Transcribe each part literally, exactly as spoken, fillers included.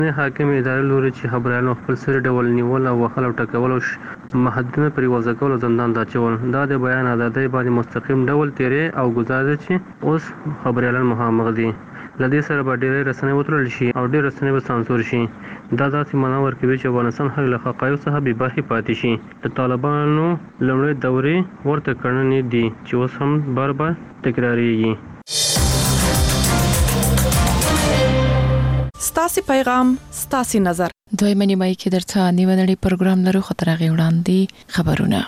حاکم ادارې لوري چې خبريالانو خپل سر ډول نیول او وهل او ټکول او محدودونه پرې وضع کول او زندان ته اچول دا د بیان ازادۍ باندې مستقیم ډول تیرې او ګزارش چې اوس خبريالان مخامخ دي. لدې سره به ډېرې رسنۍ وتړل شي او ډېر رسنۍ به سانسور شي. دا داسې معنا ورکوي چې افغانستان هغه له حقایقو څخه بې برخې پاتې شي. د طالبانو لومړۍ دورې ورته کړنې دي چې اوس هم بار بار تکراریږي. ستاسي پیغام ستاسي نظر. دویمه نیمه کې درته نیونړي پروګرام لرو خو تر هغې وړاندې خبرونه.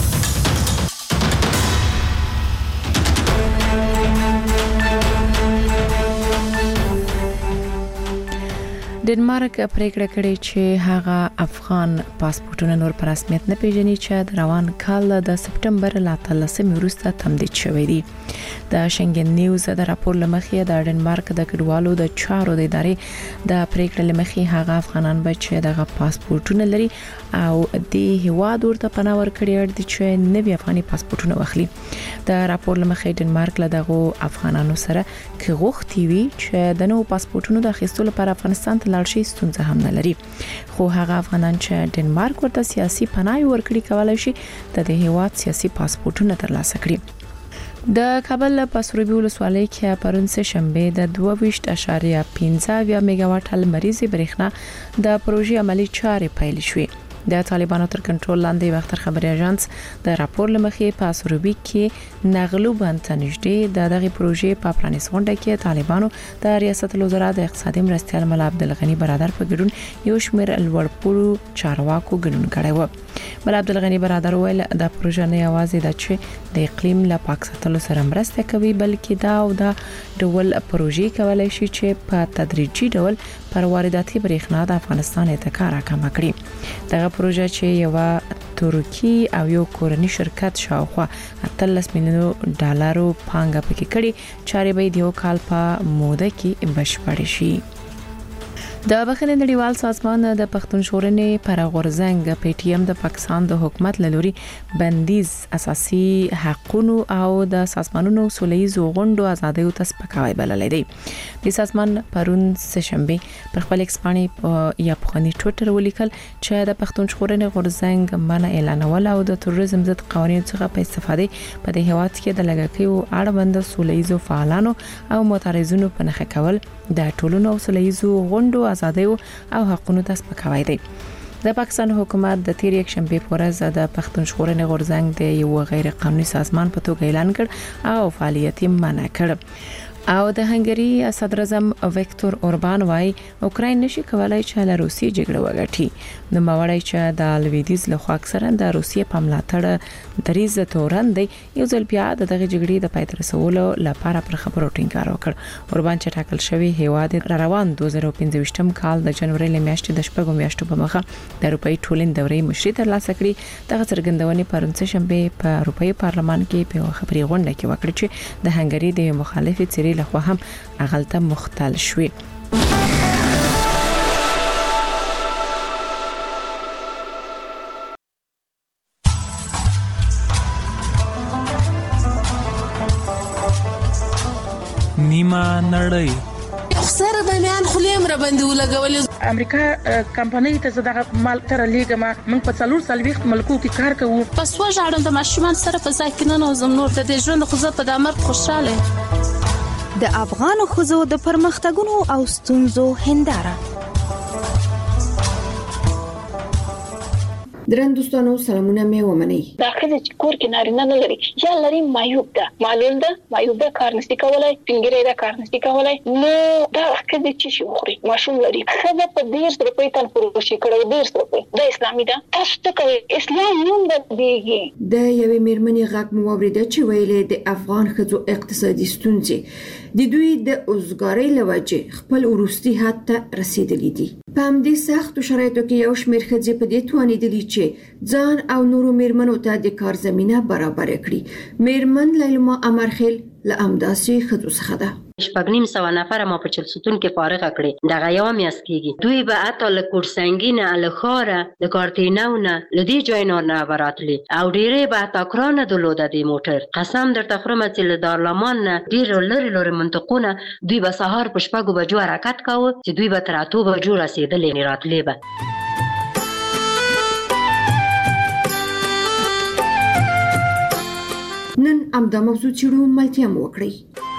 ډنمارک پریکړه کړې چې هغه افغان پاسپورتونه نور په رسمیت نه پیژني چې د روان کال د سپټمبر ل اتلسمې وروسته تمدید شوی دی. د شنګن نیوز د راپور لمخې د ډنمارک د کډوالو د چارو د ادارې د پریکړه لمخې هغه افغانان به چې دغه پاسپورتونه لري او د هیواد ورته پناه ورکړي اړ دي چې نوي افغاني پاسپورتونه واخلي. د راپور لمخې ډنمارک له دغه افغانانو سره کې غوښتي وي چې د نوو پاسپورتونو د اخیستلو لپاره افغانستان ته لاړ شي ستونزه هم نه لري. خو هغه افغانان چې ډنمارک ورته سیاسي پناه ورکړي کولای شي د دې هیواد سیاسي پاسپورتونه ترلاسه کړي. د کابل په سروبي ولسوالۍ کې پرون سه شنبه د دوه ویشت اعشاریه پنځه میگاواټ لمریزي برېښنا د پروژې عملی چارې پیل شوې. د طالبانو تر کنټرول لاندې وختر خبري اژانس د راپور لمخې په سروبي کې نغلو باندې نږدې د دغه پروژې په پرانیس غونډه کې طالبانو د ریاست الوزرا د اقتصادي مرستیال ملا عبدالغنی برادر په ګډون یو شمېر لوړپوړو چارواکو ګډون کړی و. ملا عبدالغنی برادر ویل د پروژې نه یوازې د چې د اقلیم له پاک ساتلو سره مرسته کوي بلکې دا او دا ډول پروژې کولای شي چې په تدریجي ډول پر وارداتي برېښنا د افغانستان اتکا راکمه کړي. دغه پروژه چې یو ترکی او یو کورنی شرکت شاوخوا اتلس میلیونو ډالرو پانګه پکې کړي چارې به د یو کال په موده کې بشپړې شي. د بخښنې نړیوال سازمان د پښتون ژغورنې پر غورځنګ پی ټی ایم د پاکستان د حکومت لوري بندیز اساسي حقوقو او د سازمانونو سولهییزو غونډو ازادۍ ته سپکاوی بللی دی. د سازمان پرون سه شنبه پر خپل ایکس باندې یا په خني ټوئیټر ولیکل چې د پښتون ژغورنې غورځنګ منع اعلانول او د تروریزم ضد قوانینو څخه په استفاده په د هیواد کې د لګښتو اړوند سولهییزو فعالانو او معترضونو په نخښه کول د ټولنو سولهییزو غونډو ازادۍ او حقوقو ته سپکاوی دی. د پاکستان حکومت د تیر یک شنبه په ورځ د پښتون ژغورنې غورځنګ د یو غیر قانوني سازمان په توګه اعلان کړ او فعالیت یې منع کړ. او د هنګری صدر اعظم ویکتور اوربان وايي اوکراین نشي کولای چې له روسیې جګړه وګټي. نو ماوړی چې د لویدیز له خوا اکثرا د روسیې په ملاتړ دریز تورن دی یو ځل بیا د دغه جګړې د پای ته رسولو لپاره پر خبرو ټینګار وکړ. اوربان چې ټاکل شوی هیواد روان دوه زره پنځه کال د جنوري له میاشتې د شپږو میاشتو په مخه د اروپאי ټولنې دورې مشري ترلاسه کړي. دغه څرګندونې پرون سه شنبه په اروپאי پارلمان کې په خبري غونډه کې وکړه چې د هنګری د مخالفت سری لخوا هم اغلطه مختل شوی. نیمه نړۍ سره د میان خلیم را باندې ولګول. امریکا کمپنۍ ته زداغه مال تر لیګما من په څلور سلويخت ملکو کې کار کوو. پس وژاړم د ماشومان سره په ځای کې نه نوزم نور د ژوند خو زه په دامر خوشاله. د افغان خزو د پرمختګونو او ستونزو هنداره. درن دوستانو سلامونه مې ومنئ. دا خزه چې کور کې نارینه نه لري یا لري مایوب ده معلول ده مایوب ده کار نشي کولای پنګری ده کار نشي کولای نو دا خزه چې شي خوري ماشوم لري خزه په ډیر روپۍ تل پروشي کړو ډیر روپۍ د اسلامي ده تاسو ته کوي اسلام نوم بدیږي. د یوې میرمنې غږ مو واورېده چې ویلې د افغان خزو اقتصادي ستونزې د دوی د اوزګارۍ لوجه خپل وروستي حد ته رسیدلې دي. په همدې سختو شرایطو کې یو شمېر ښځې په دې توانېدلي چې ځان او نورو میرمنو ته د کار زمینه برابر کړي. میرمن لیلما امرخیل له امداسي ښځو څخه ده. شپږ نیم سوه نفره ما په چلسوتون کې فارغه کړې دغه یوه میاشت کېږي. دوی به حتی له کوټسنګي نه له ښاره له کارتینو نه له دې ځایونو نه به راتلې او ډېرې به حتی کرانه درلوده دې موټر. قسم درته خورم چې له دارالامان نه ډېر لرې لرې منطقونه دوی به سهار په شپږو بجو حرکت کاوه چې دوی به تر اتو بجو رسېدلې راتلې به. نن همدا موضوع څېړو ملتیا مو وکړئ.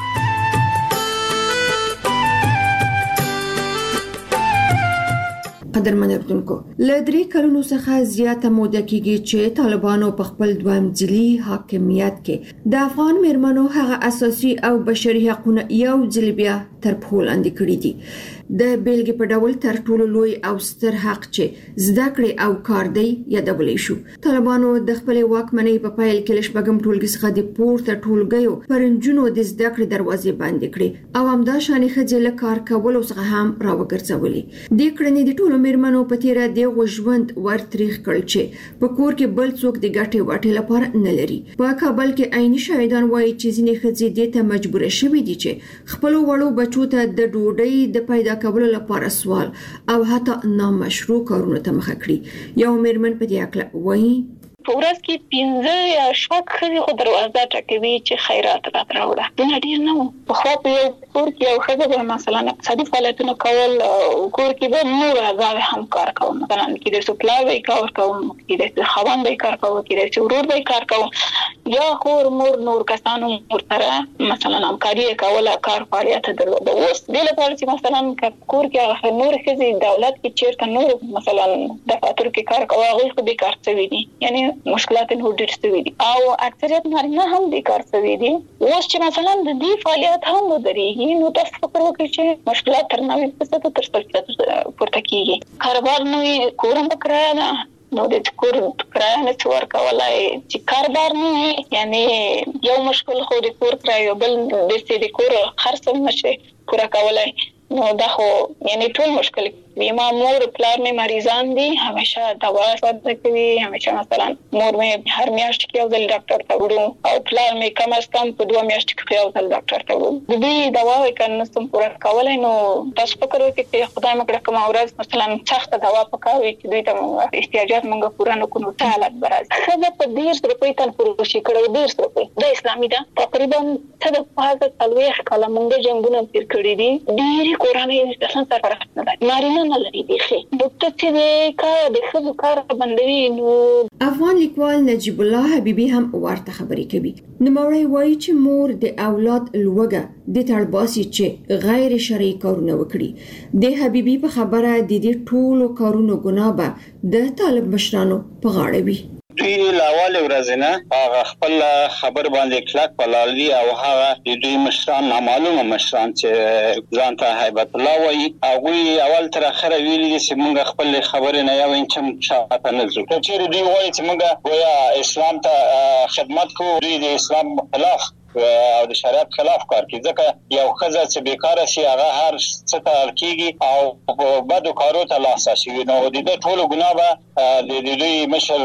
قدرمن اردوونکو له درې کلونو څخه زیاته موده کېږي چې طالبانو په خپل دویم ځلي حاکمیت کې د افغان میرمنو هغه اساسي او بشري حقونه یو ځل بیا تر پښو لاندې کړي دي. د بیلګې په ډول تر ټولو لوی او ستر حق چې زده کړې او کار دی یادولی شو. طالبانو د خپلې واکمنۍ په پیل کې له شپږم ټولګي څخه د پورته ټولګیو پر نجونو د زده کړې دروازې بندې کړې او همدا شانې ښځې له کار کولو څخه هم راوګرځولې. دې کړنې د ټولو میرمنو په تیره دغه ژوند ورتریخ کړل چې په کور کې بل څوک د ګټې واټې لپاره نه لري. په کابل کې عیني شاهدان وایي چې ځینې ښځې دې ته مجبوره شوې دي چې خپل وړو بچو ته د ډوډۍ د پیدا کولو لپاره سوال او حتی نامشروع کارونو ته مخه کړي. یو میرمن په دې اړه وایي په ورځ کې پنځه یا شپږ ښځې خو دروازه ټکوي چې خیرات راته راوړه. دونه ډېر نه وو. پخوا په یو کور کې یو ښځه به مثلا اقتصادي فعالیتونه کول او کور کې به نور اعضاوې هم کار کوم. مثلا کېدای شي پلار به کار کوم، کېدای شي خاوند به کار کوم، کېدای شي ورور به کار کوم یا خور مور نور کسانو ورسره مثلا همکاري کوله، کار فعالیت درلوده. اوس دې لپاره چې مثلا کور کې نور ښځې دولت کې چېرته نور مثلا دفاتر کې کار کوي هغوی خو بیکار شوي دي، یعنی مشکلات نور ډېر شوي دي او اکثریت نارینه هم بیکار شوي دي. اوس چې مثلا د دې فعالیت هم ودرېږي نو تاسو فکر وکړئ چې مشکلات تر نوي فیصده تر شپږ فیصده پورته کېږي. کاروبار نوی کور هم په کرایه ده نو د کور کرایه نه څه ورکولی چې کاردار نه وي، یعنی یو مشکل خو د کور کرایه بل داسې د کور خرڅ هم نشي پوره کولی. نو دا خو یعنی ټول مشکل ما مور پلار مې مریضان دي، همیشه دوا ورته کوي، همیشه مثلا مور مې هر میاشت کې یو ځل ډاکټر ته وړو او پلار مې کم از کم په دوه میاشتو کې یو ځل ډاکټر ته وړو. د دې دواوې که نشم پوره کولی نو تاسو فکر وکړئ چې خدای مې کړه کومه ورځ مثلا سخته دوا پکار وي چې دوی ته موږ احتیاجات موږ پوره نه کړو څه حالت به راځي. ښځه په دېرش روپۍ تنفروشي کړی، دېرش روپۍ دا اسلامي ده. تقریبا څه د پازه څلوېښت کاله موږ جنګونه تېر کړي دي. ډېرې کورنۍ اصلا سرپرست نه ده، نارینه نه لري بیخي. نو ته چې د کار د ښځو کار بندوي نو افغان لیکوال نجیب الله حبیبي هم ورته خبرې کوي. نوموړی وایي چې مور د اولاد لوږه د تړباسي چې غیر شرعي کارونه وکړي. د حبیبي په خبره د دې ټولو کارونو ګناه به د طالب مشرانو په غاړه وي. دوی لاول ورځنه هغه خپل خبر باندې کلک پلالي او هغه د دوی مشران نامعلومه مشران چې ځان ته هیبت الله وایي هغوی اول تر اخره ویلي دي چې موږ خپل خبرې نه یو انچ شاته نه ځو. چېرې دوی وایي چې موږ گویا اسلام ته خدمت کوو، دوی د اسلام خلاف او د شریعت خلاف کار کوي. ځکه یو ښځه چې بیکاره شي هغه هر څه ته اړ کېږي او په بدو کارو ته لاس اچوي. نو د دې ټولو ګناه به د دوی مشر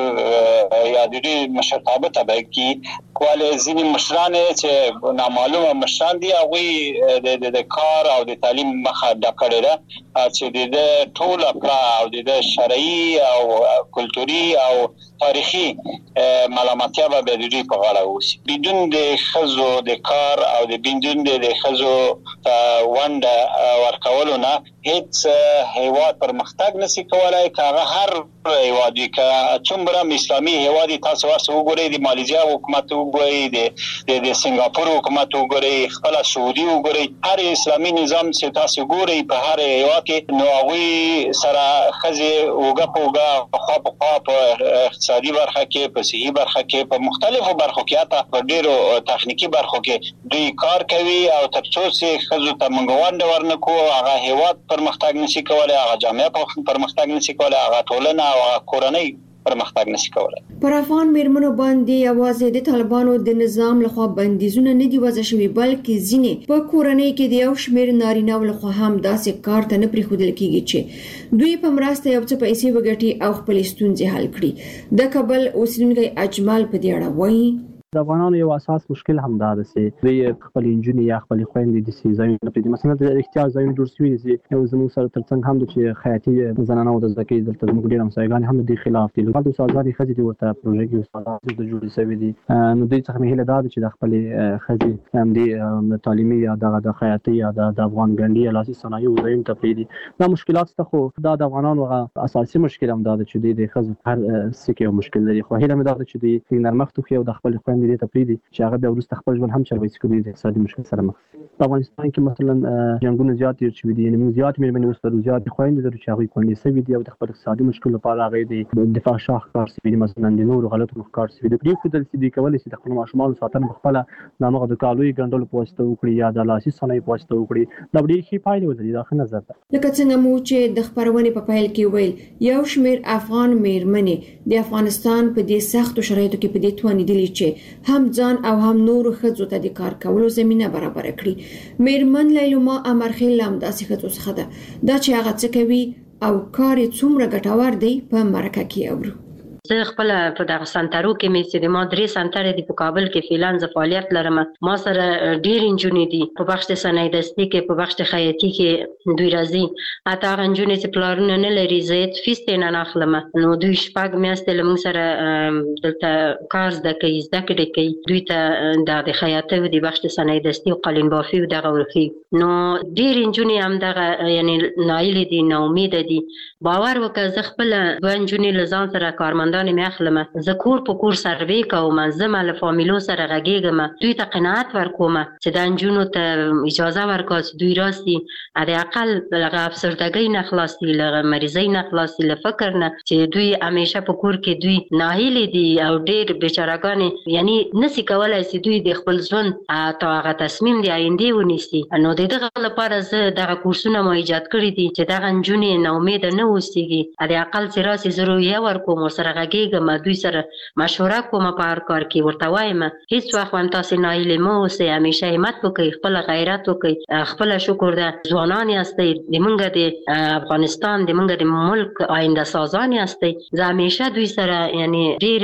یا د دوی مشرتابه ته کېږي. ولې ځینې مشران چې نامعلومه مشران دي هغوی د کار او د تعلیم مخه ډک کړې ده چې د دې ټول کړه او د دې شرعي او کلتوري او تاریخي ملامتیا به د دوی په غاړه اوسي. بدون د ښځو د کار او د بدون د ښځو ونډه ورکولو نه هیڅ هیواد پرمختګ نشي کولای. که هغه هر هیواد وي، که څومره اسلامي هیواد تاسو ورسره وګورئ، د مالیزیا حکومت وګورئ، د د سنگاپور حکومت وګورئ، خپل سعودي وګورئ، هر اسلامي نظام چې تاسو وګورئ په هر هیواد کې نو هغوی سره ښځې اوږه په اوږه خوا په خوا په اقتصادي برخه کې، په صحي برخه کې، په مختلفو برخو کې، حتی په ډېرو تخنیکي برخو کې دوی کار کوي. او تر څو چې ښځو ته موږ ونډه ورنکړو هغه هیواد پرمختګ نشي کولای، هغه جامعه پرمختګ نشي کولای، هغه ټولنه او هغه کورنۍ پرمختګ نشي کولای. پر افغان میرمنو باندې یوازې د طالبانو د نظام لخوا بندیزونه نه دي وضع شوي، بلکې ځینې په کورنۍ کې د یو شمېر نارینه‌و لخوا هم داسې کار ته نه پرېښودل کېږي چې دوی په مرسته یو څه پیسې وګټي او خپلې ستونزې حل کړي. د کابل اوسېدونکی اجمل په دې اړه وایي د افغانانو یو اساس مشکل هم دا ده چې دوی خپل انجونې یا خپل خويندې د سیزایي په دې مثلا د احتیاج ځایونه جوړ شوي دي یو زموږ سره ترڅنګ هم د چې خیاطي زنانه او د زکه دلته موږ ډیر همسایګان هم د خلاف دي لکه د سازادي خځې د ورته پروژې کې استادان د جوړې شوی دي نو دوی څخه مهله دا چې د خپل خځې هم د تعلیمي یا د خیاطي یا د افغان ګنډي لاسي صنایع وزایم تپریدي دا مشکلات ته خو دا د افغانانو اساسي مشکل هم دا چې د خځې هر سکه مشکل لري خو هله مې دا چې د نرمښت خو د خپل خويندې تپریدي چې هغه د ورسته خپل ژوند هم چلوي چې د اقتصادي مشکل سره مخ په افغانستان کې مثلا جنگونه زیات دي چې د یعنی زیات مې منو ستر زیات خويندې درو چې هغه کولې سوي دي او د خپل اقتصادي مشکل لپاره هغه د دفاع شاخ کار سوي دي مثلا د نور غلطو کار سوي دي په دې کې د کولې چې د خپل ماشومان ساتنه خپل نامغه د کالوي ګندل پوسټ وکړي یا د لاسي صنایع پوسټ وکړي دا ډېر ښه پایله ولري دا ښه نظر ده لکه څنګه مو چې د خبرونه په پیل کې ویل یو شمیر افغان میرمنې د افغانستان په دې سختو شرایطو کې په دې توانې دي چې هم ځان او هم نور خځو ته د کار کولو زمينه برابر کړي میرمن لیلما امرخیل هم داسې خځو څخه ده دا چې هغه څه کوي او کار څومره ګټور دی په مرکه کې اورو زه خپل په دغه سنټرو کې مې چې د ما درې سنټر دي په کابل کې فعلان ز فعالیت لرم ما سره ډیر انجونې دي په بخش د صنایع دستي کې په بخش د خیاطي کې دوی راځي اته انجونې چې پلانونه نه لري زه فیس نه ناخلم نو دوی شپږ میاشتې لمن سره دلته کار زده کوي زده کړي کوي دوی ته د خیاطي د بخش د صنایع دستي او قالین بافي دغه ورخي نو ډیر انجونې هم دغه یعنی نایل دي نو امید دي باور وکړه زه خپل انجونې لزان سره کارمند مې اخلم زه کور په کور سروي کوم زما له فامیلو سره غږیږم دوی ته قناعت ورکوم چې د انجونو ته اجازه ورکړي دوی راسي د عقل لغه افسردګۍ نه خلاصي لغه مریضۍ نه خلاصي له فکر نه چې دوی همیشه په کور کې دوی ناهیلي دي او ډېر بیچارهګان یعنی نسی کولای چې دوی د خپل ژوند ته هغه تصمیم دی آینده ونیسي نو دغه لپاره زه دغه کورسونه مو ایجاد کړی دي چې دغه انجونې نه امید نه اوسېږي د عقل سره سي ضروري ورکوم سره کېږم دوی سره مشوره کوم په هر کار کې ورته وایم هیڅ وخت هم تاسو ناهیلي مو اوسئ همیشه همت وکړئ خپل غیرت وکړئ خپل شکر ده ځوانان یاستئ د موږ د افغانستان د موږ د ملک آینده سازان یاستئ زه همیشه دوی سره یعنی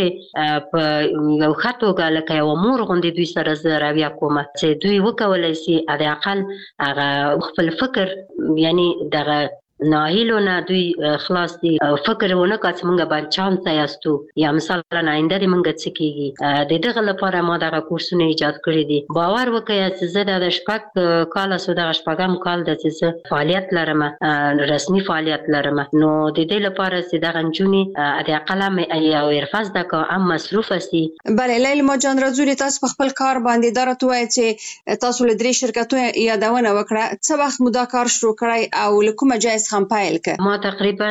ډېر په یو ښه توګه لکه یوه مور غوندې دوی سره زه رویه کوم چې دوی وکولی سي د عقل هغه خپل فکر یعنی دغه ناهیلو نه دوی خلاص دي فکر ونه کړ چې موږ باندې چانس یاستو یا مثلا آینده دې موږ څه کیږي د دغه لپاره ما دغه کورسونه ایجاد کړی دي باور وکړئ چې زه د شپږ کال سو دغه شپږم کال د چې فعالیت لرم رسمي فعالیت لرم نو د دې لپاره چې دغه انجونې د قلم او ارفاز د کوم مصروف سي بله لیلما جان رازوري تاسو په خپل کار باندې درته وایي چې تاسو له درې شرکتونو یادونه وکړه څه وخت مو دا کار شروع کړی او له کومه جایز ما تقریبا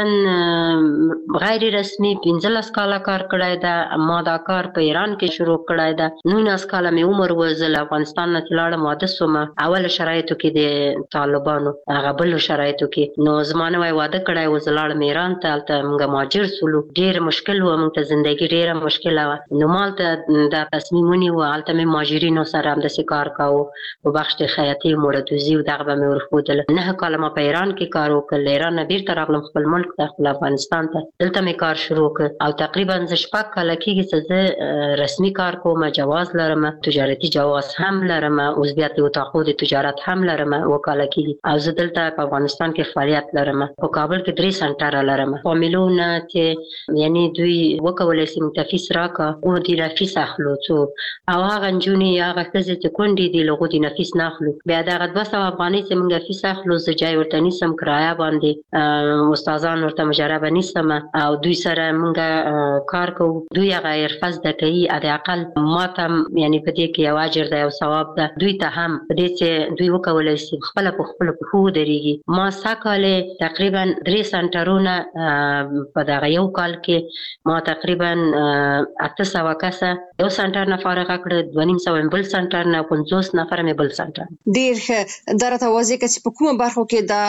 غیر رسمي پنځلس کاله کار کړی دا ما دا کار په ایران کې شروع کړی دا نولس کاله مې عمر و زه له افغانستان نه لاړم واده شوم اول شرایطو کې د طالبانو هغه بل شرایطو کې نو زمانه وای واده کړی و زه لاړم ایران ته هلته موږ مهاجر شولو ډېر مشکل و موږ ته زندګي ډېره مشکله وه نو ما هلته دا تصمیم ونیو هلته مې مهاجرینو سره همداسې کار کاوه په بخش د خیاطي موړدوزي و دغه به مې ورښودل نهه کاله ما په ایران کې کار وکړ ایران نه بیرته راغلم خپل ملک ته خپل افغانستان ته دلته مې کار شروع کړ او تقریبا زه شپږ کاله کېږي چې زه رسمي کار کوم جواز لرم تجارتي جواز هم لرم اوس بیا د اتاقو د تجارت هم لرم اوه کاله کېږي او زه دلته په افغانستان کې فعالیت لرم په کابل کې درې سنټره لرم فامیلو نه چې یعنی دوی وکولی سي موږ ته فیس راکړه او دې نه فیس اخلو څو او هغه نجونې هغه ښځې چې کونډې دي له هغو دې نه فیس نه اخلو بیا دغه دوه سوه افغانۍ چې موږ فیس اخلو زه جای ورته نیسم کرایه باندې استادان ورته مجربه نیستم او دوی سره موږ کار کوو دوی هغه حرفه زده کوي د عقل ما ته یعنی په دې کې یو اجر دی او ثواب ده دوی ته هم په دې چې دوی وکولی سي خپله په خپلو پښو ودرېږي ما سږ کال تقریبا درې سنټرونه په دغه یو کال کې ما تقریبا اته سوه کسه یو سنټر نه فارغه کړه دوه نیم سوه بل سنټر نه پنځوس نفره مې بل سنټر ډېر ښه دا راته واضح کړه چې په کومه برخو کې دا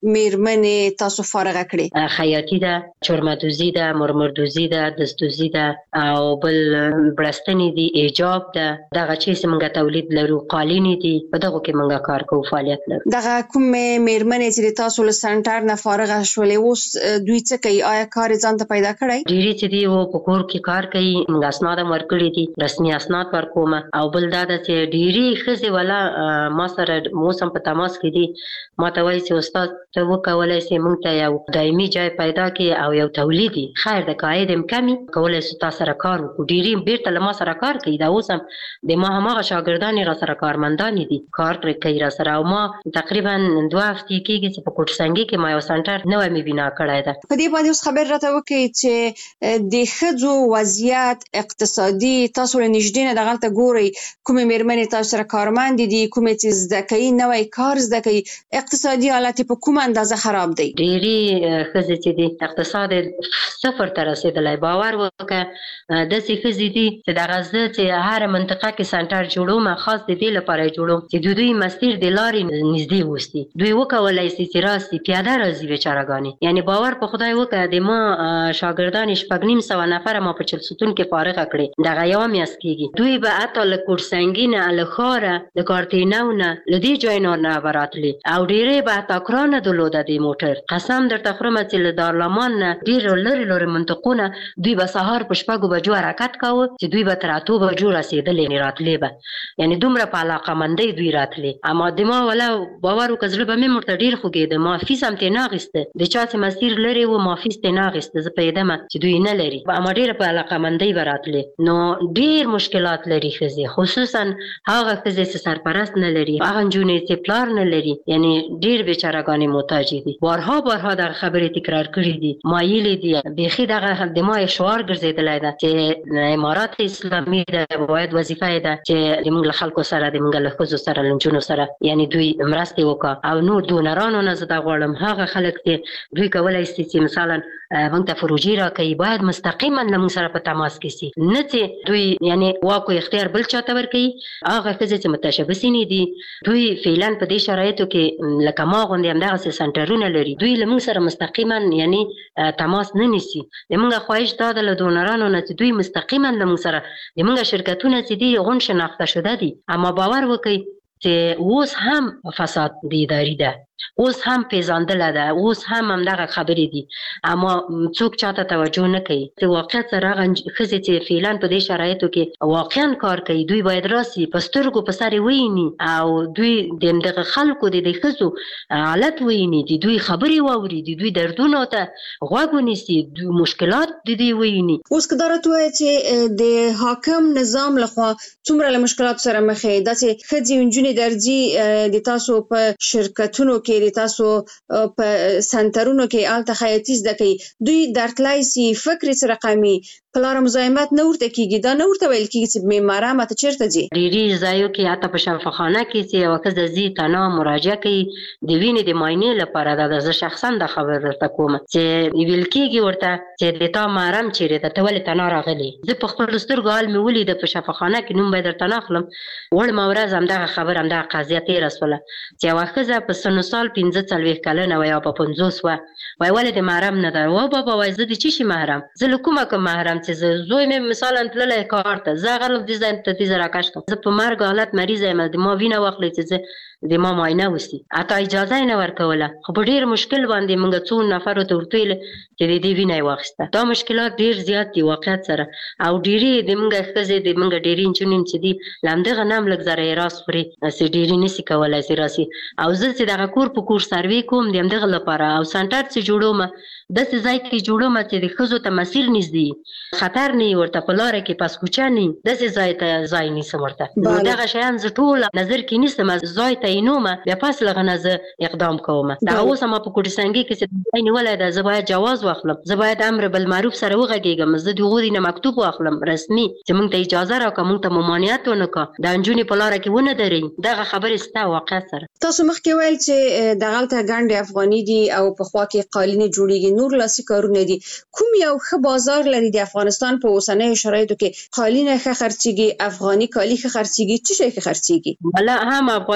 میرمنې تاسو فارغه کړې؟ خیاطي ده، چرمدوزي ده، مرمردوزي ده، دستوزي ده او بل بړستنې دي، ایجاب ده، دغه چې موږ تولید لرو، قالینې دي، په دغه کې موږ کار کوو، فعالیت لرو. دغه کوم میرمنې چې تاسو له سنټر نه فارغه شولې اوس دوی څه کوي؟ آیا کار ځان ته پیدا کړی؟ ډېری چې دی و په کور کې کار کوي، موږ اسناد ورکړي دي، رسمي اسناد ورکوم. او بل دا ده چې ډېری ښځې ولا ما سره موسم په تماس کې دي، ما ته وایي چې استاد ته وکولای شي موږ ته یو دایمي ځای پیدا کړي او یو تولیدي خیر د قاعد هم کمی کولای شي تاسو سره کار وکړو. ډېری بیرته له ما سره کار کوي، دا اوس هم د ما هماغه شاګردان را سره کارمندان دي، کار کوي را سره. او ما تقریبا دوه هفتې کېږي چې په کوټسنګي کې ما یو سنټر نوی مې بنا کړی ده. په دې باندې اوس خبر راته وکړئ چې د ښځو وضعیت اقتصادي تاسو له نږدې نه دغلته ګورئ، کومې مېرمنې تاسو سره کارمندې دي، کومې چې زده کوي، نوی کار زده کوي، اقتصادي حالت په کومه اندازه خراب دی؟ ډېرې ښځې چې دي اقتصاد صفر ته رسېدلی. باور وکړه داسې ښځې دي چې دغه زه چې هره منطقه کې سنټر جوړوم، خاص د دې لپاره یې جوړوم چې د دوی مسیر د لارې نږدې وستي، دوی وکولای شي چې راسي پیاده راځي بیچارهګانې. یعنې باور په خدای وکړه د ما شاګردان شپږ نیم سوه نفره ما په چهلستون کې فارغه کړې، دغه یوه میاشت کېږي. دوی به حتی له کوټسنګي نه، له ښاره، له کارتینو نه، له دې ځایونو نه به راتلې او ډېرې به حتی ګرانه درلوده د موټر. قسم درته خورم چې له دارالامان نه ډېر لرې لرې منطقو نه دوی به سهار په شپږو بجو حرکت کاوه چې دوی به تر اتو بجو رسېدلې، یعنې راتلې به، یعنې دومره په علاقمندۍ دوی راتلې. اما د ما ولا باور وکړه زړه به مې ورته ډېر خوږېده. ما فیس هم ترې نه اخیسته، د چا چې مسیر لرې و ما فیس ترې نه اخیسته، زه پوهېدمه چې دوی نه لري، اما ډېره په علاقمندۍ به راتلې. نو ډېر مشکلات لري ښځې، خصوصا هغه ښځې چې سرپرست نه لري، هغه نجونې چې پلار نه لري، یعنې ډېر بیچارهګانې محتاجې دي. بارها بارها دغه خبرې تکرار کړي دي، مایلې دي، بیخي دغه د ما شعار ګرځېدلی ده چې امارات اسلامي ده، باید وظیفه یې ده چې زموږ له خلکو سره، زموږ له ښځو سره، له نجونو سره یعنې دوی مرستې وکړه. او نور دونرانو نه زه دا غواړم هغه خلک چې دوی کولی شي چې مثلا موږ ته پروژې راکوي، باید مستقیما له موږ سره په تماس کې شي، نه چې دوی یعنې واک او اختیار بل چاته ورکوي. هغه ښځې چې متشبثینې دي دوی فعلا په دې شرایطو کې لکه ما غوندې همدغسې سنټرونه لري، دوی له موږ سره مستقیما یعنې تماس نه نیسي. زموږ خواهش دا ده له دونرانو نه چې دوی مستقیما له موږ سره، زموږ شرکتونه چې دي غون شناخته شده دي، اما باور وکړئ چې اوس هم فساد د اداري ده، اوس هم پیژندل ده، اوس هم همدغه خبرې دي، اما څوک چاته توجه نه کوي. چې واقعیت سره هغه ښځې چې فعلا په دې شرایطو کې واقعا کار کوي، دوی باید راسي په سترګو په سر یې وویني او دوی د همدغه خلکو د دې ښځو حالت وویني، د دوی خبرې واوري، د دوی دردونو ته غوږ ونیسي، دوی مشکلات د دوی وویني. اوس که دا راته ووایې چې د حاکم نظام لخوا څومره له مشکلاتو سره مخ یې، داسې ښځې نجونې درځي د تاسو په شرکتونو کې، د تاسو په سنټرونو کې هلته خیاطي زده کوي، دوی درتلی سي فکر یې څه رقمي، پلار مزاحمت نه ورته کېږي، دا نه ورته ویل کېږي چې معماره ماته چېرته ځي؟ ډېرې ځایو کې حتی په شفاخانه کې چې یوه ښځه ځي تنها مراجعه کوي د وینې د معاینې لپاره، دا زه شخصا دا خبره درته کوم چې ویل کېږي ورته چې د تا محرم چېرې ده، ته ولې تنها راغلې؟ زه په خپلو سترګو حال مې ولیده په شفاخانه کې، نوم به یې درته نه اخلم. وړمه ورځ همدغه خبره همدغه قضیه تېره شوله چې یوه ښځه په سن و سال پنځه څلوېښت کلنه وه یا په پنځوس وه، وایي ولې د محرم نه ده؟ وا بابا وایي زه د څه شي محرم؟ زه له کومه کوم محرم چې زه زوی مې مثلا تللی کار ته، زه هغه دې ځای ته دې زه راکش کړم، زه په مرګ حالت مریضه یم، د ما وینه واخلئ چې زه د ما معاینه وسي، حتی اجازه یې نه ورکوله. خو په ډېر مشکل باندې موږ څو نفرو ته ورته ویل چې د دې وینه یې واخیسته. دا مشکلات ډېر زیات دي واقعیت سره، او ډېرې د موږ ښځې د موږ ډېرې نجونې چې دي له همدغه نه هم لږ ذره یې راس خوري، چې ډېرې نسي کولی چې راسي. او زه چې دغه کور په کور سروې کوم د همدغه لپاره، او سنټر چې جوړوم داسې ځای کې جوړوم چې د ښځو ته مسیر نږدې، خطر نه وي ورته په لاره کې، پس کوچه نه وي، داسې ځای ته ځای نیسم ورته. نو دغه شیان زه ټول نظر کې نیسم، ځای ته یې نومه، بیا پس له هغه نه زه اقدام کوم. دغه اوس ما په کوټسنګي کې چې ځای نیولی ده، زه باید جواز واخلم، زه باید امر بالمعروف سره وغږېږم، زه د هغو دې نه مکتوب واخلم رسمي چې موږ ته اجازه راکړه، موږ ته ممانعت ونه کړه، دا نجونې په لاره کې ونه درېږي. دغه خبرې سته واقعیت سره. تاسو مخکې ویل چې دغلته ګنډې افغاني دي او پخوا کې قالینې جوړېږي، نور لاسي کارونه دي. کوم یو ښه بازار لري د افغانستان په اوسنیو شرایطو کې؟ قالینه ښه خرڅېږي، افغاني کالي ښه خرڅېږي، څه شی ښه خرڅېږي؟ بله هم افغاني کالي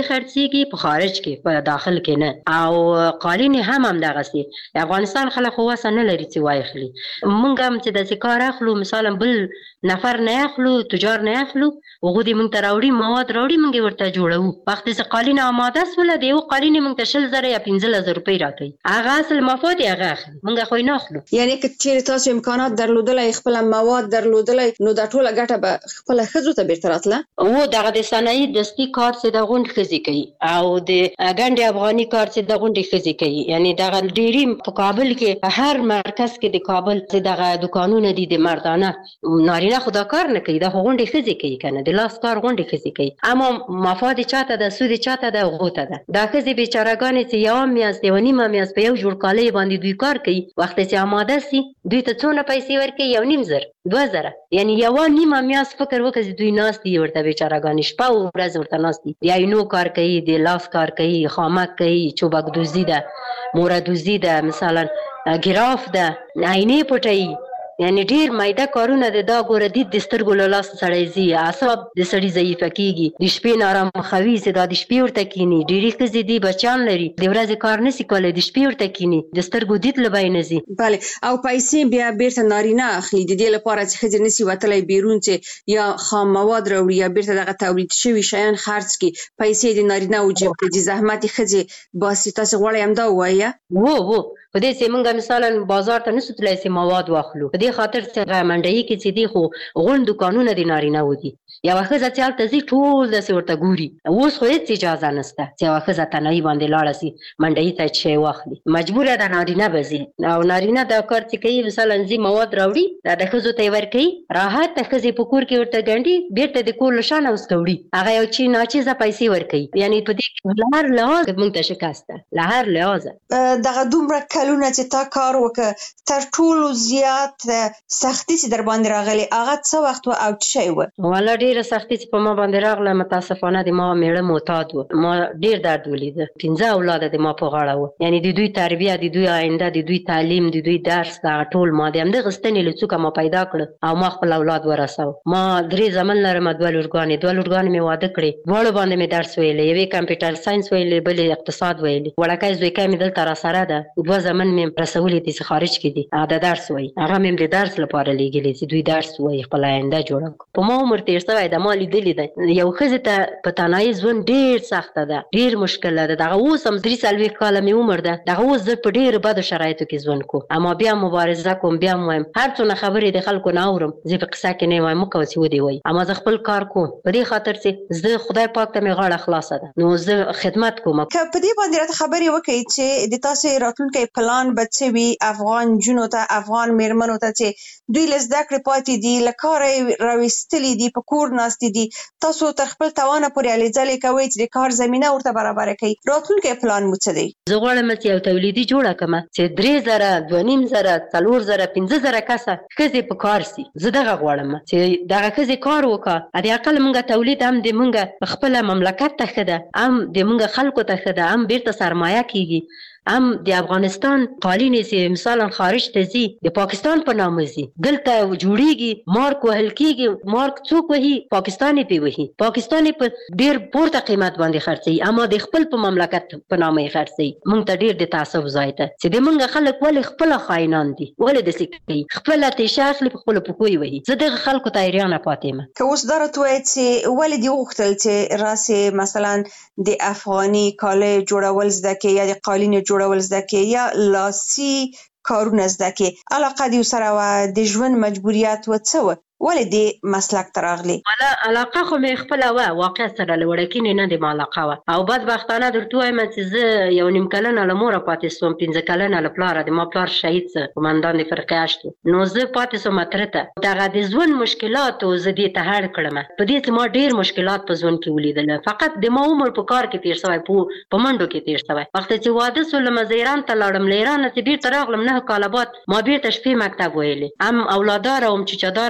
کې خرڅيږي په خارج کې په داخل کې نه او قالین هم هم دغه سي افغانستان خلک خو وسه نه لري چې وایخلي مونږ هم چې د کار اخلو مثلا بل نفر نه اخلو تجار نه اخلو وګو دې مونږ ته راوړي مواد راوړي مونږ ورته جوړو وخت چې قالین آماده سول دی او قالین مونږ ته شل زره یا پنځه زره روپۍ راکړي هغه اصل مفاد یې هغه اخلي مونږ خو نه اخلو یعنی که چیرې تاسو امکانات درلودلای خپل مواد درلودلای نو د ټوله ګټه به خپل خزو ته بیرته راتله او دغه د صنایع دستي کار څخه د غونډ خزي کوي او د ګنډ افغاني کار څخه د غونډ خزي کوي یعنی دغه ډيري په کابل کې هر مرکز کې د کابل څخه دغه دکانونه دي د مردانه نارینه خدا کار نه کوي د غونډ خزي کوي کنه د لاس کار غونډ خزي کوي اما مفاد چاته د سود چاته د غوته ده دا خزي بیچارهګان چې یو میاس دی ونی ما میاس په یو جوړ کالي باندې دوی کار کوي وخت چې آماده سي دوی ته څونه پیسې ورکوي یو نیم زر دوه زره یعنی یو نیم میاس فکر وکړي دوی ناس دي ورته بیچارهګان شپه او ورځ ورته ناس دي یا نو کار کوي د لاس کار کوي خامک کوي چوبک دوزی ده مور دوزی ده مثلا ګراف ده عینې پټي یعنی ډیر مایده کارونه د دا ګوره د دسترګو له لاس سړی زی اعصاب د سړی ضعیف کیږي د شپې نارام خوي سي د شپې ورته کینی ډیری کزي دی بچان لري د ورځې کار نسی کولای د شپې ورته کینی د سترګو دید لبای نزي bale او پیسې بیا بیرته نارینه اخلي د دې لپاره چې خځې نسی وتلای بیرون چې یا خام مواد راوړي یا بیرته دغه تولید شوی شیان خرڅ کی پیسې د نارینه او جیب کې د زحمت خځې باسي تاسو غواړئ هم دا وایا وو وو په دې چې موږ مثلا بازار ته نسو تلای سي مواد واخلو په دې خاطر چې منډي کې چې دی خو غون دکانونه دي نارینه ودی یا واخه ځل ته زی ټول د ورته ګوري اوس خو هیڅ اجازه نشته چې واخه ځته نه باندې لاړ سي منډي ته شي واخلي مجبور ده نارینه بزي او نارینه دا کار چې کوي مثلا زی مواد راوړي دا د خزو ته ور کوي راحت ته خزي په کور کې ورته ګنډي بیرته د کور لشان اوس کوړي هغه یو چی ناچیزه پیسې ور کوي یعنی په دې لهر لحاظ موږ ته شکاسته لهر لحاظ دغه دومره کلونه چې تا کار وکړ تر ټولو زیات سختي چې در باندې راغلي هغه څه وخت او څه شی و ولا ډیره سختي چې په ما باندې راغله متاسفانه د ما میړه معتاد و ما ډیر درد ولید پنځه اولاد د ما په غاړه و یعنی د دوی تربیه د دوی آینده د دوی تعلیم د دوی درس دا ټول ما د هم د غستنې لڅوکه ما پیدا کړ او ما خپل اولاد ورساو ما درې زمن لرم دوه لورګانې دوه لورګانې مې واده کړې دواړو باندې مې درس ویلې یوې کمپیوټر ساينس ویلې بلې اقتصاد ویلې وړکای زوی کې مې دلته را سره ده دوه زمن مې رسولې دي خارج کې دي دا درس وای هغه مې د درس لپاره لګلې چې دوی درس وای خپل آینده جوړ په ما عمر تیر شوی د مالي دلی ده یو خزه ته په تنهایی ژوند ډیر سخت ده ډیر مشکل ده دغه اوس هم درې سالوي کال مې عمر ده دغه اوس زه په ډیر بد شرایطو کې ژوند کوم اما بیا مبارزه کوم بیا وایم هر څونه خبرې د خلکو نه اورم زه په قصه کې نه وایم کوم څه ودی وای اما زه خپل کار کوم په دې خاطر چې زه خدای پاک ته مې غاړه خلاصه ده نو زه خدمت کوم که په دې باندې راته خبرې وکړي چې د تاسو راتلونکي پلان بچوي افغان جنو ته افغان میرمنو ته چې دوی لزده کړې پاتې دي لکاره راوستلې دي په کور ناست دي تاسو تر خپل توانه پورې الیځلې کوي چې د کار زمينه ورته برابر کړي راتلونکي پلان مو څه دی زه غواړم چې یو تولیدي جوړه کړم چې درې زره دوه نیم زره څلور زره پنځه زره کسه ښځې په کار سي زه دغه غواړم چې دغه ښځې کار وکړه د اقل موږ تولید هم د موږ خپل مملکت ته ښه ده هم د موږ خلکو ته ښه ده هم بیرته سرمایه کیږي هم د افغانستان قالین چې مثلا خارج ته زی د پاکستان په نامه زی دلته جوړیږي مارک وهل کیږي مارک څوک وهي پاکستاني پی وهي پاکستاني په ډیر پورته قیمت باندې خرڅي اما د خپل په مملکت په نامه خرڅي مونږ ته ډیر د تعصب ځای ته چې د مونږ خلک ولې خپل خاینان دي ولې د سکي خپل ته شاخلي په خپل پکوي وهي زه د خلکو ته ایرانه پاتېم که اوس درته وایي چې ولې دی وختل چې راسه مثلا د افغاني کاله جوړول زده کې یا د قالین جوړول زده کې یا لاسي کارونه زده کې علاقه دی سره و د ژوند مجبوریت و څه و ولې دې مسلک تراغلی ولا علاقه خو مې خپل و واقع سره لوړکینې نه د علاقه و او بدبختانه درته وایم چې زه یو نیم کلنه له مور پاتې سوم پنځه کلنه له پلار د ما پلار شهید څه قومندان د فرقې اشتو نو زه پاتې سوم ترته دغه د ژوند مشکلات او زه دې ته هر کړم په دې چې ما ډیر مشکلات په ژوند کې ولیدل فقط د ما عمر په کار کې تیر شوی په منډو کې تیر شوی وخت چې واده سول مزیران ته لاړم لیران ته بیرته راغلم نه کاله بعد ما بیرته شپې مکتب ویلې هم اولادار او چچادار هم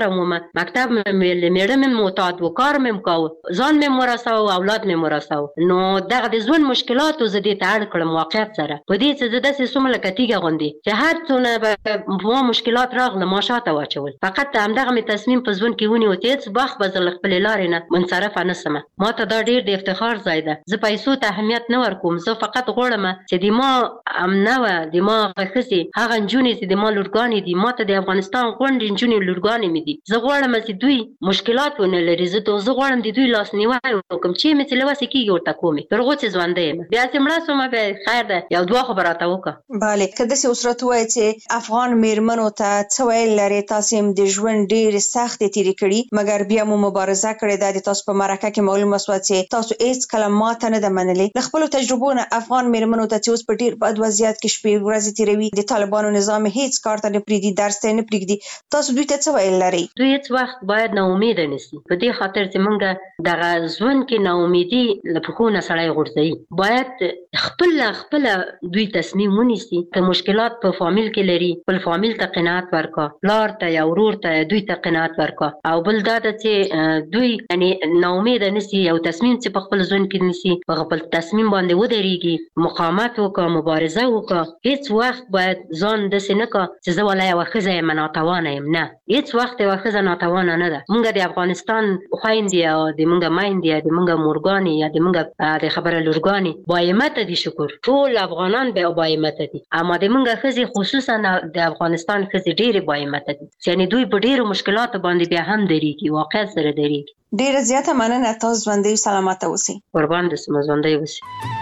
مکتب مې میړه مې معتاد و، کار مې کاوه، ځان مې مرساو، اولاد مې مرساو. نو دغه د ژوند مشکلاتو زه دې ته اړ کړم واقعیت سره. په دې څه زه داسې سوم لکه تیږه غوندې چې هر څونه به ما مشکلات راغله ما شاته واچول. فقط همدغه مې تصمیم په ژوند کې ونیو چې هېڅ وخت به زه له خپلې لارې نه منصرفه نه سمه. ما ته دا ډېر د افتخار ځای ده. زه پیسو ته اهمیت نه ورکوم. زه فقط غواړم چې د ما امنه وه، د ما هغه ښځې هغه نجونې چې د ما لورګانې دي، ما ته د افغانستان غونډې نجونې لورګانې مې دي. زه غواړم چې دوی مشکلات ونه لري. زه زه غواړم د دوی لاسنیوی وکړم چې مې چې له وسې کېږي ورته کومې تر هغو چې ژوندی یم. بیا چې مړه شومه بیا خیر ده، یو دوه خو به راته وکړه. بله، که داسې اوس راته ووایې چې افغان مېرمنو ته څه ویل لرې؟ تاسې هم د ژوند ډېرې سختې تېرې کړي، مګر بیا مو مبارزه کړې ده. د تاسو په مرکه کې معلومه شوه چې تاسو هېڅ کله ماته نه ده منلې. له خپلو تجربو نه افغان مېرمنو ته چې اوس په ډېر بد وضعیت کې شپې ورځې تېروي، د طالبانو نظام هېڅ کار ته نه پرېږدي، درس ته نه پرېږدي، تاسو دوی ته څه ویل لرئ؟ دوی هېڅ وخت باید ناامیده نه سي، په دې خاطر چې موږ دغه ژوند کې ناامیدي له پښو نه سړی غورځوي. باید خپله خپله دوی تصمیم ونیسي. که مشکلات په فامیل کې لري، خپل فامیل ته قناعت ورکړه، پلار ته یا ورور ته دوی ته قناعت ورکړه. او بل دا ده چې دوی یعنې ناامیده نه سي، یو تصمیم چې په خپل ژوند کې نیسي په خپل تصمیم باندې ودرېږي، مقاومت وکړه، مبارزه وکړه. هېڅ وخت باید ځان داسې نه کړه چې زه والا یوه ښځه یم ناتوانه یم. نه، هېڅ وخت یوه ښځه ناتوانه نه ده. موږ د افغانستان خویندې او د موږ میندې یا د موږ مورګانې یا د موږ د خبره لورګانې باهمته دي. شکر ټول افغانان به باهمته دي، اما د موږ ښځې خصوصا د افغانستان ښځې ډېرې باهمته دي. یعنې دوی په ډېرو مشکلاتو باندې بیا هم درېږي، واقعیت سره درېږي. ډېره زیاته مننه. تاسو ژوندۍ او سلامته اوسئ. قربان دې سم، ژوندۍ اوسئ.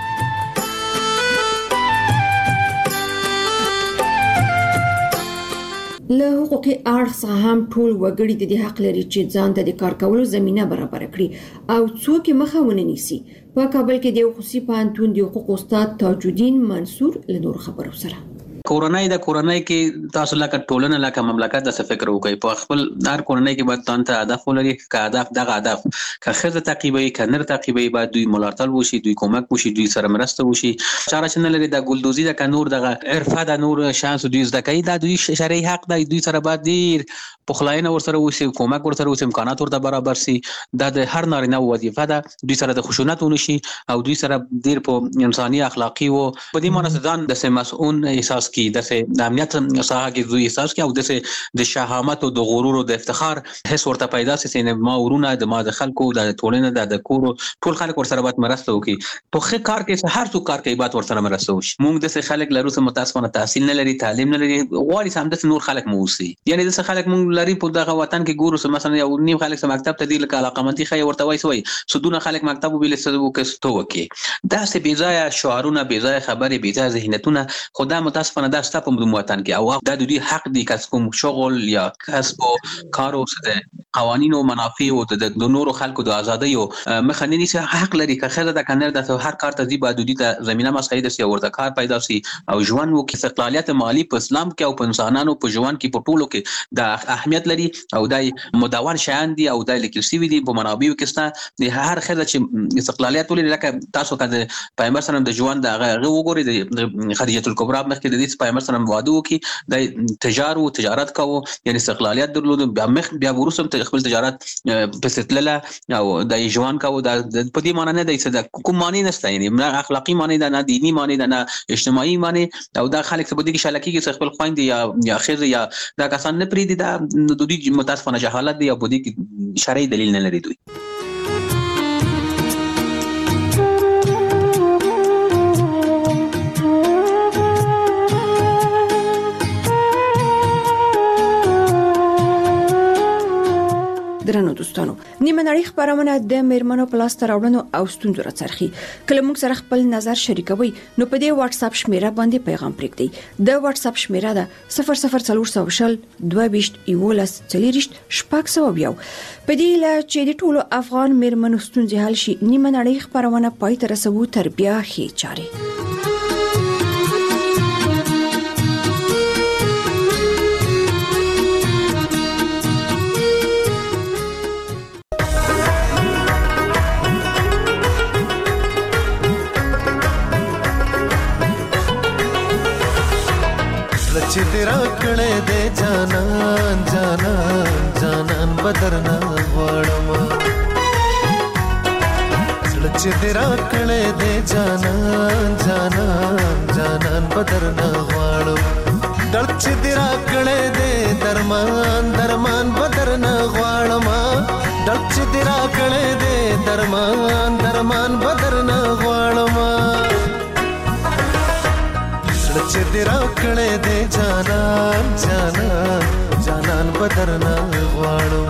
له حقوقي اړخ څخه هم ټول وګړي د دې حق لري چې ځان ته د کار کولو زمينه برابر کړي او څوک مخه ونه نیسي. په کابل کې د خصوصي پوهنتون د حقوق استاد تاج الدین منصور له نور خبرو سره کورنۍ د کورنۍ کې تاسو لکه ټولنه لکه مملکت د فکر وکړي په خپل هر کورنۍ کې باید تاسو ته هدف ولري. که هدف دغه هدف که خزه تعقیبوي که نر تعقیبوي باید دوی ملاتړ وشي، دوی کومک وشي، دوی سره مرسته وشي. چاره چې نه لري د ګلدوزي د کنور دغه عرفه د نور شانس دوی زده کوي، دا دوی شرعي حق دی. دوی سره باید ډیر پخلاینه ورسره وشي، کومک ورسره وشي، امکانات ورته برابر سي. دا د هر نارینه وظیفه ده. دوی سره د خشونت ونشي او دوی سره ډیر په انساني اخلاقی او په دې معنی ځان د مسؤل احساس کی د امنیت ساحه کې دوی احساس کی او د شهامت او د غرور او د افتخار حس ورته پیدا سي چې ما ورونه د ما د خلکو د ټولنه د کور ټول خلک ورسره باید مرسته وکړي. په ښه کار کې هر څوک کار کوي باید ورسره مرسته وشي. موږ د خلک لرو چې متاسفانه تحصیل نه لري، تعلیم نه لري، غواړي سم د نور خلک موسی. یعنی د خلک موږ لري په دغه وطن کې ګورو چې مثلا یو نیم خلک سم مکتب ته دی لکه علاقمندي خي ورته وایي سوي سودونه خلک مکتب وبیل سدو کستو وکي. دا سه بي ځای شعارونه، بي ځای خبرې، بي ځای ذهنیتونه خدا متاسفانه دا ست په وطن کې او دا د دې حق دي کس کوم شغل یا کسب او کار او د قوانینو منافع او د نورو خلکو د ازادۍ او مخنی نشي حق لري که خزه د کنر د هر کار ته دی بادودی ته زمينه مساعد سي ورته کار پیدا سي او ژوند وو کې استقلالیت مالی په اسلام کې او په انسانانو په ژوند کې په ټولو کې د اهمیت لري او دای مدون شان دي او دای لیکل سی وی دي په منابعو کې ستا د هر خزه چې استقلالیت ولې لکه تاسو کده پیغمبر سره د ژوند د هغه وګوري د خدیجه الکبرى مخکې د دې پیغمبر سره واده وکي د تجارت او تجارت کوو یعنی استقلالیت درلود بیا مخ بیا ورسم ته خپل تجارت پسټله او د ژوند کوو د په دې معنی نه دی چې کوم معنی نشته یعنی اخلاقی معنی ده نه دینی معنی ده نه اجتماعي معنی او د خلک څه بده کې شلکی کې خپل خويند یا یا خیر یا دا کسان نه پریدي دا د دوی متاسفانه جهالت دی او بده کې شرعي دلیل نه لري دوی. درنو دوستانو، نیمه نړۍ خبرونه د میرمنو پلاس تر راوړنو او ستونزو راڅرخي. کله موږ سره خپل نظر شریکوي نو په دې واتس اپ شمیره باندې پیغام پرېږدئ. د واتس اپ شمیره ده صفر صفر څلور شل دوه ویشت یولس څلوریشت شپږ سوه یو. په دې لا چې د ټولو افغان میرمنو ستونزې حل شي، نیمه نړۍ خبرونه پای ته رسوو تر بیا ښې چارې. چې تیرا کړې دې جانان جانان جانان بدرنا غواړم چې دې را کړې دې جانان جانان جانان بدرنا غواړم ډړ چې دې را کړې دې درمان درمان بدرنا غواړم ډړ چې دې را کړې دې درمان درمان بدرنا غواړم چې دې را کړې دې جانان جانان جانان بدرنا غواړم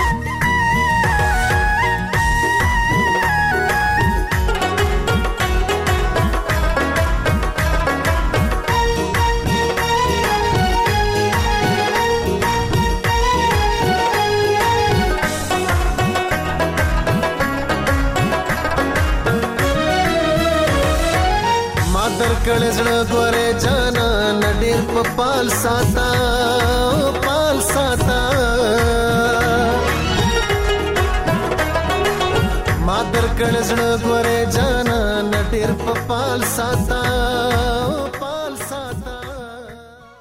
کړه زړه ګوره جانا نډیر په پال ساتا پال ساتا ما در کړه زړه ګوره جانا نډیر په پال ساتا